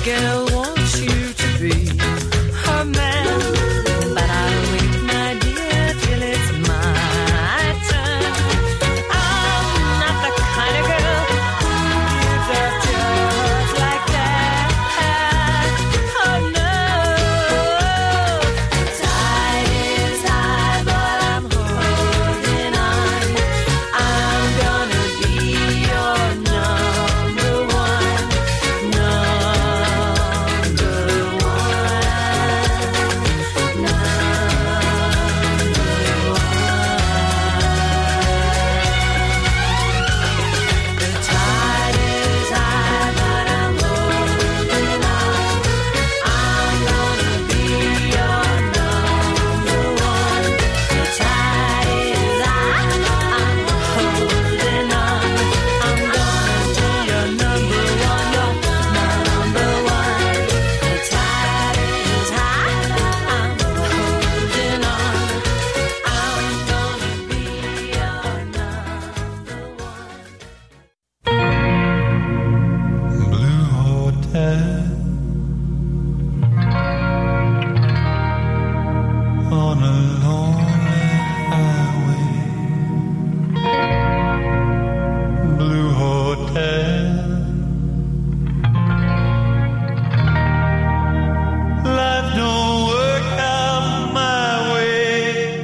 girl wants you to be her man, but I'll wait, my dear, till it's my turn. I'm not the kind of girl who gives up just like that. Oh no, the tide is high, but I'm holding on. I'm gonna be your number one, number one, The tide is high, but I'm holding on. I'm gonna be your number one. The tide is high, I'm holding on. I'm gonna be your number one, your number one. The tide is high, I'm holding on. I'm gonna be your number one. Blue Hotel on a lonely highway. Blue Hotel, life don't work out my way.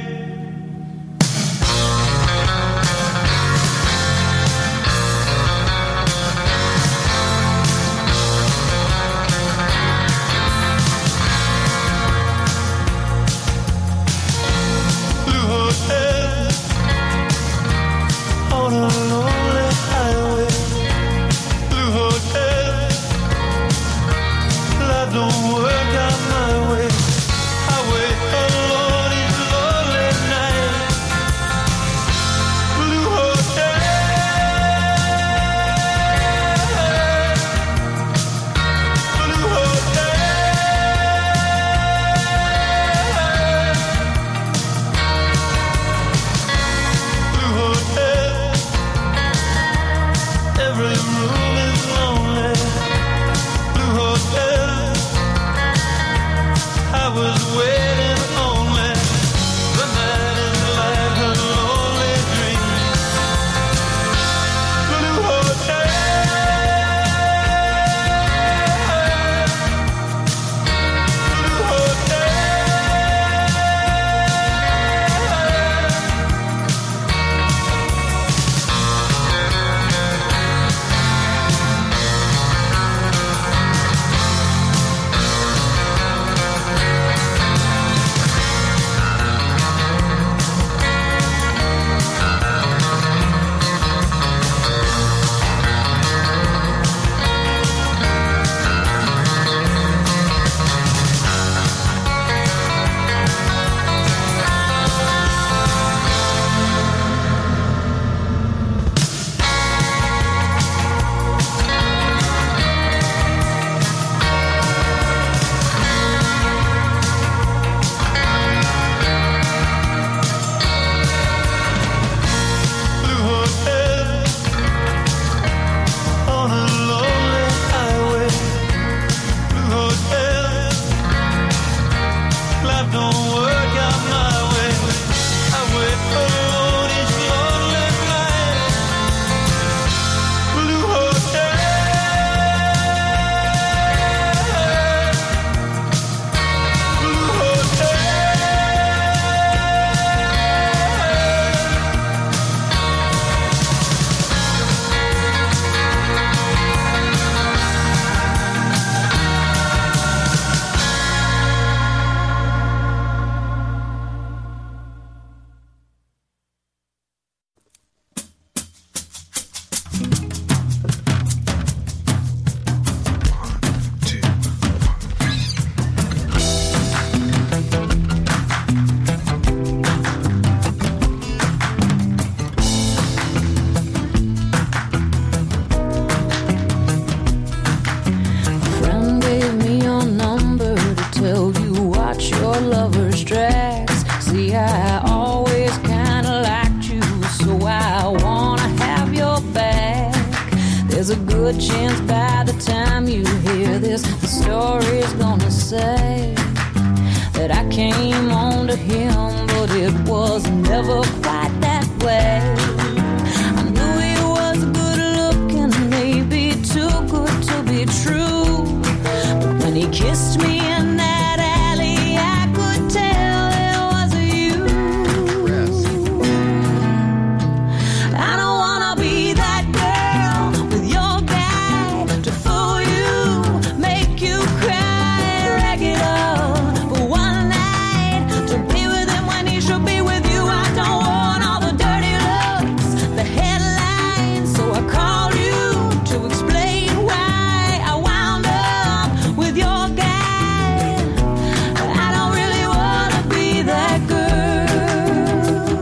Blue Hotel on a lonely highway. Blue Hotel, life don't work out my way. I wait alone each lonely night. Blue Hotel, Blue Hotel. Blue Hotel, every room is lonely. Blue Hotel, story's gonna say that I came on to him, but it was never quite that way. I knew he was good looking, maybe too good to be true. But when he kissed me in that alley, I could tell it was you. I don't wanna be that girl with your guy to fool you, make you cry, rag it up for one night, to be with him when he should be with you. I don't want all the dirty looks, the headlines, so I called you to explain why I wound up with your guy. I don't really wanna be that girl.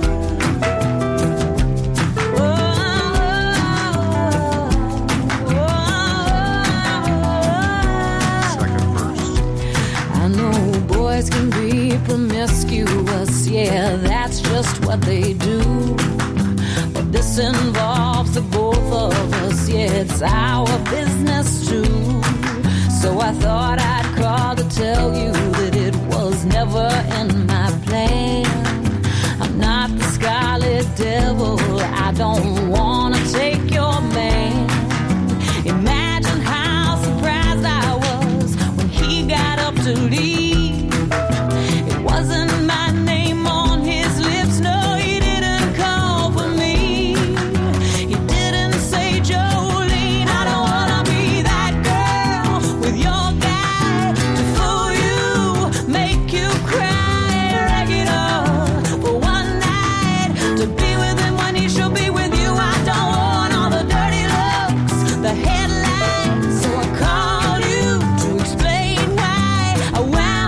Second verse. I know boys can be promiscuous, yeah, that's just what they do. But this involves the both of us, yeah, it's our business too. So I thought I'd call to tell you that it was never in my plan. I'm not the scarlet devil, I don't wanna take your man. Imagine how surprised I was when he got up to leave. It wasn't my name on his lips, no, he didn't call for me. He didn't say Jolene. I don't wanna be that girl with your guy to fool you, make you cry, rag it up for one night, to be with him when he should be with you. I don't want all the dirty looks, the headlines, so I called you to explain why I wound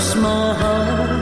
cross my heart.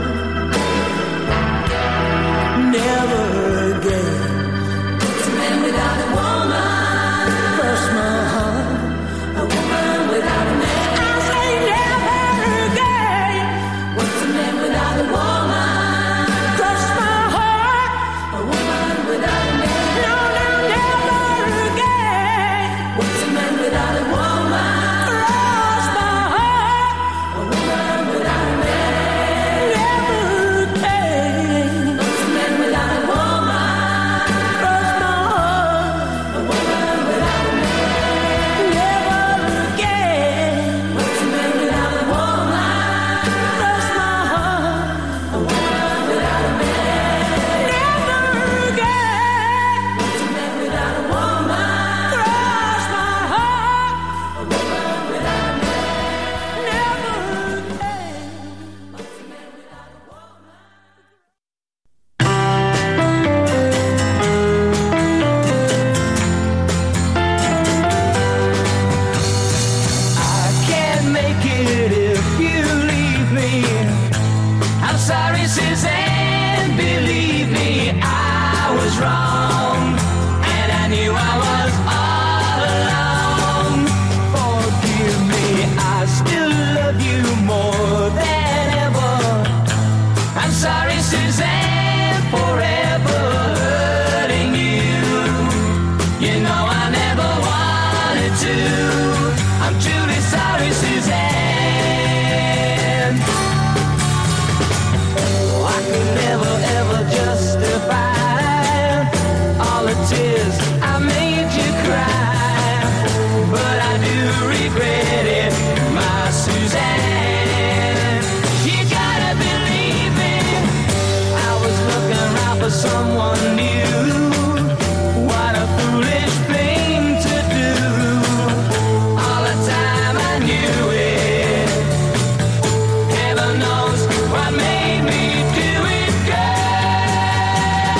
Never again. It's a man without a woman. Cross my heart. A woman without a man. I say never again. What's a man without a woman? Cross my heart. A woman without a man. No, no, never again. What's a man without a woman? Cross my heart. A woman without a man. Never again. What's a man without a woman? Cross my heart. A woman without a man. Never again. What's a man without a woman? Cross my heart. A woman without a man. Never again. What's a man without a woman? Cross my heart. A woman without a man. Never again. What's a man without a woman? I can't make it if you leave me. I'm sorry, Suzanne, believe me, I was wrong, and I knew I was all alone. Forgive me, I still love you more than ever. I'm sorry, Suzanne, forever hurting you. You know I never wanted to. I'm truly sorry, Suzanne. Oh, I could never ever justify all the tears I made you cry, but I do regret it, my Suzanne. You gotta believe me, I was looking around for someone new. What a foolish thing to do. All the time I knew it. Heaven knows what made me do it, girl.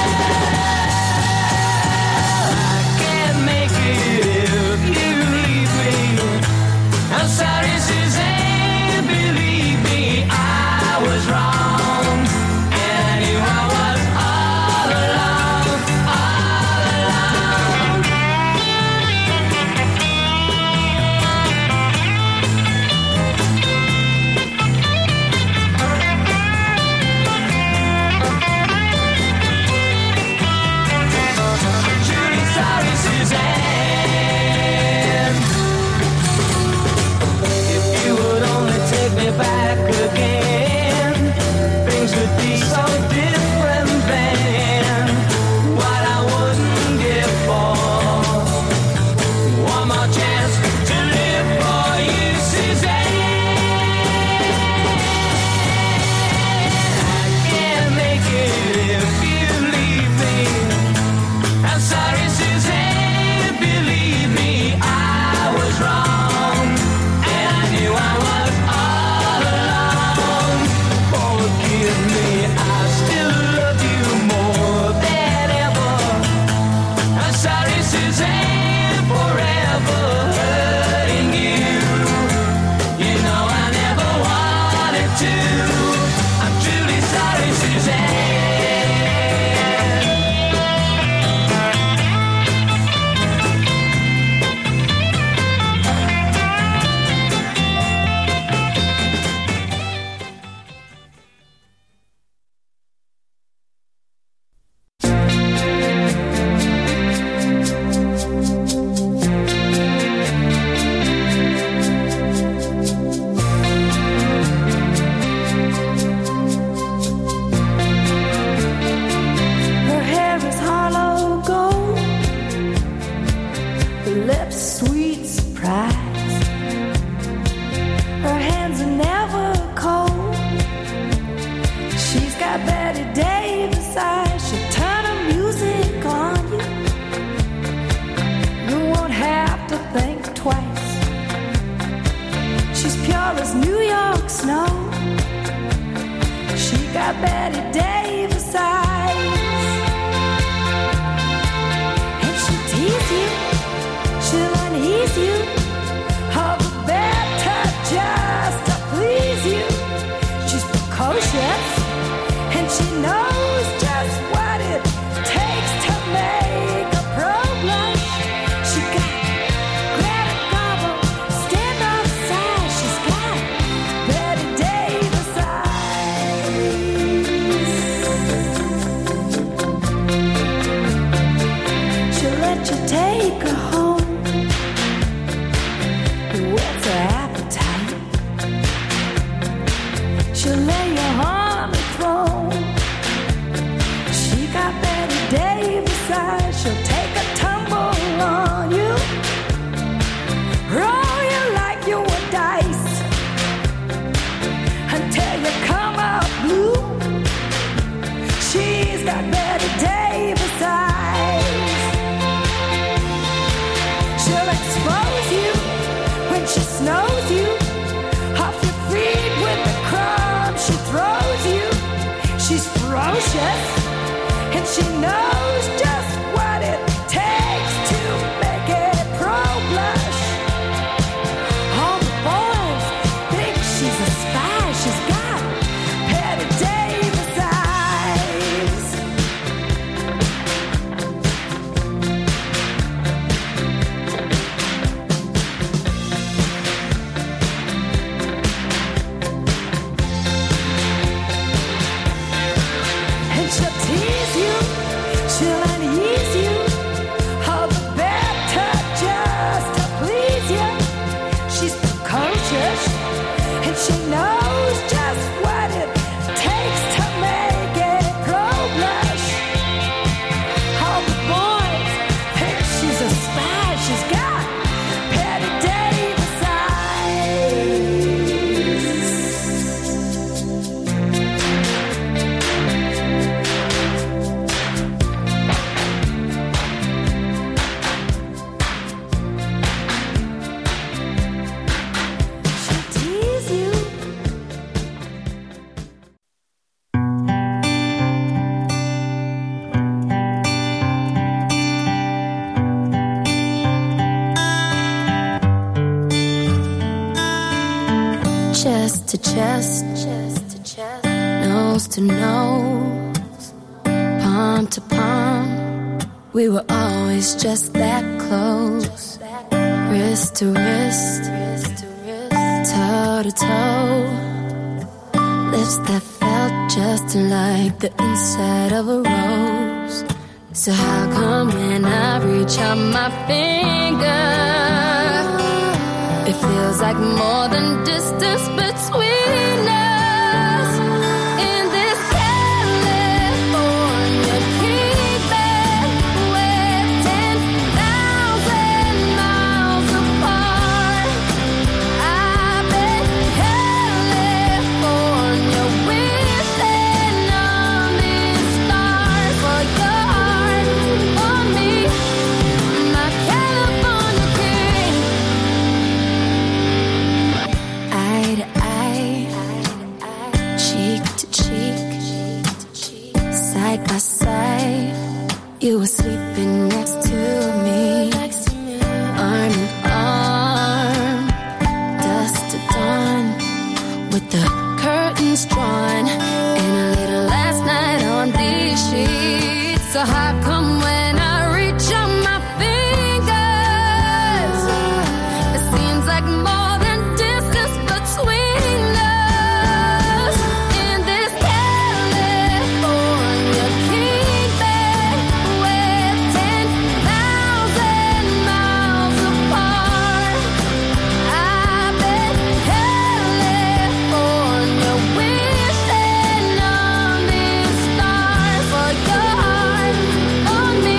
I can't make it if you leave me. I'm sorry, Suzanne, believe me, I was wrong, and I knew I was all alone, all alone. Truly sorry, Suzanne. If you would only take me back again, things would be so different then. What I wouldn't give for one more chance to live for you, Suzanne. I can't make it if you leave me. I'm sorry, Suzanne, believe me, I was wrong, and I knew I was all alone. Forgive me, I still love you more than ever. I'm sorry, Suzanne, forever hurting you. You know I never wanted to. I'm truly sorry, Suzanne. Her hair is hollow gold, her lips sweet surprise. Her hands are never cold. She's got Betty Davis eyes. She'll turn her music on you. You won't have to think twice. She's pure as New York snow. She got Betty Davis eyes. And she'll tease you, she'll unease you. All the better just to please you. She's She'll lay you on the throne. She got Betty Davis eyes. She'll take a tumble on you, roll you like you were dice until you come out blue. She's got Betty Davis eyes. She'll expose you when she snows you off your feet with the crumbs she throws you. She's ferocious and she knows just what it takes to make it pro-blush. All the boys think she's a spy. She's got Betty Davis eyes. And she'll tease you, she'll unease you, all the better just to please you. She's precocious and she knows just what it takes to make it grow blush. All the boys think she's a spy. She's got Betty Davis eyes. She'll tease you. Chest to chest, nose to nose, palm to palm. We were always just that close. Wrist to wrist, toe to toe. Lips that felt just like the inside of a rose. So how come when I reach out my finger, it feels like more than distance between us? In this California heathen, we're 10,000 miles apart. I've been California wishing on these stars for your heart, for me, my California king. Eye to eye, cheek to cheek, side by side. You were sleeping next to me, arm in arm, dusk to dawn, with the curtains drawn, and a little last night on these sheets. So how come when I reach on my fingers, it seems like more than distance between us? In this California heathen, we're 10,000 miles apart. I've been California wishing on these stars for your heart, for me.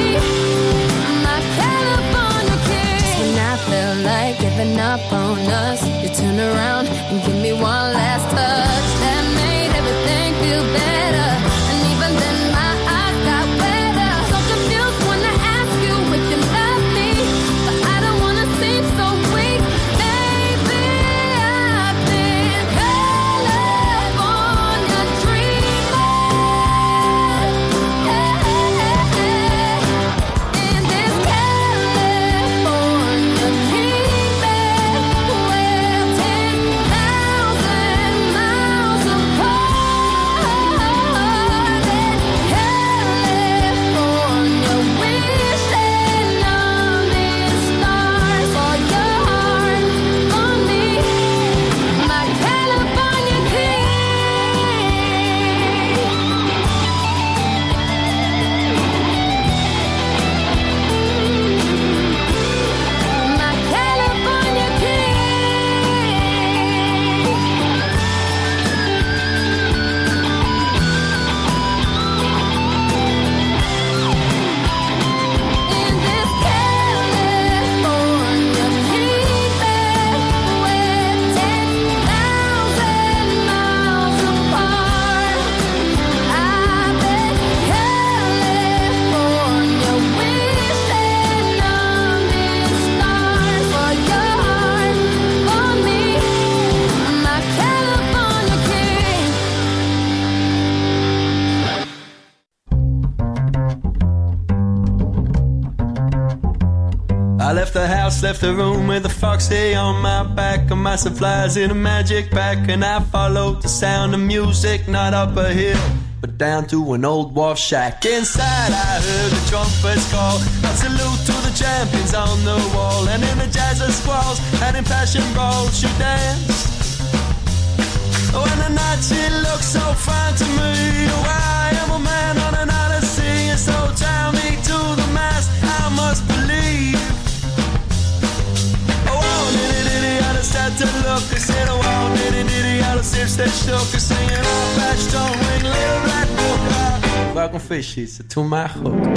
left the house, left the room with a foxy on my back and my supplies in a magic bag. And I followed the sound of music, not up a hill, but down to an old wharf shack. Inside I heard the trumpets call, a salute to the champions on the wall. And in the jazz of squalls and in passion brawls she danced. Oh, and the night she looked so fine to me. Oh, I am a man on an odyssey, and so tie me to the mast, I must believe. Oh, diddy, I just had to look. I said, oh, diddy, I just if they shook. Singing off that strong wing, little black book. Welcome fish, it's to my hook.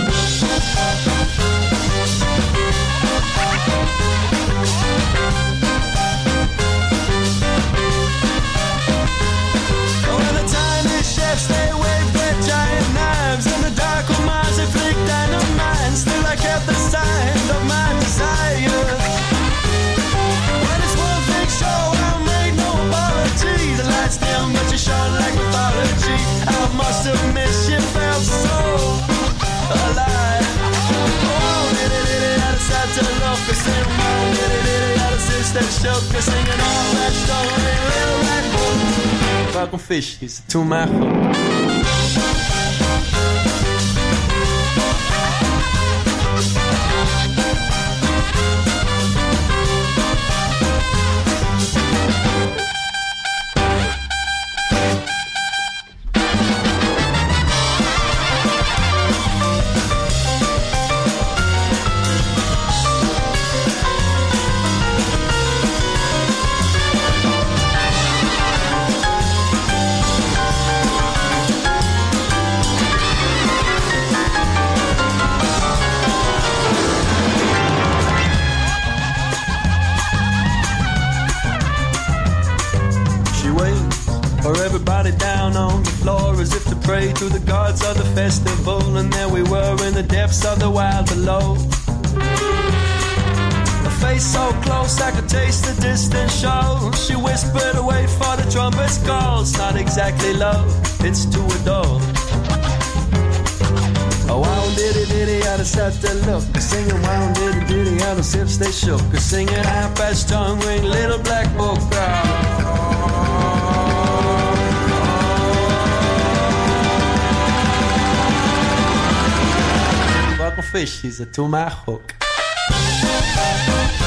They wave their giant knives, and the dark of Mars they flick dynamite. Still I kept the sign of my desire. When it's one big show, I made no apology. The lights dim, but you shone like mythology. I must admit she felt so alive. Oh, diddy, I decided to look. I said, oh, diddy, I decided to shook. Singing all that story, little black book. Welcome fish, he's to my hook. Down on the floor as if to pray to the gods of the festival. And there we were in the depths of the wild below. A face so close I could taste the distant shore. She whispered away for the trumpet's call. It's not exactly love, it's to adore. Oh, wow, diddy, I just had to look. Singing, wow, diddy, how the hips they shook. Singing, half-past tongue ring, little black book. Welcome fish, he's a to my hook.